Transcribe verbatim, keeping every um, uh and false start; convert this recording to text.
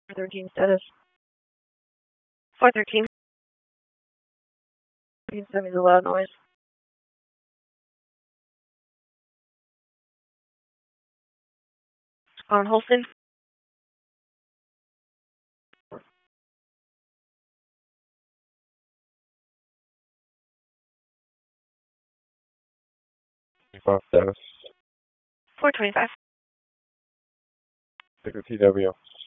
four thirteen status. four thirteen. You can send me the loud noise. On Holston. Five status. four twenty-five. Take the T W.